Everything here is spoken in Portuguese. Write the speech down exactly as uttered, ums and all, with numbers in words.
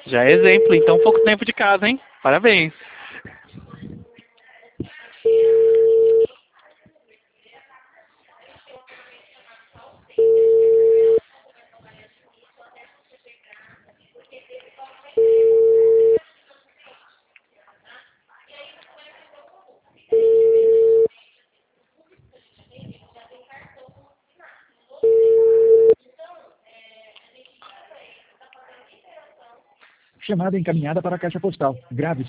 Já é exemplo, então pouco tempo de casa, hein? Parabéns. Chamada encaminhada para a caixa postal. Grave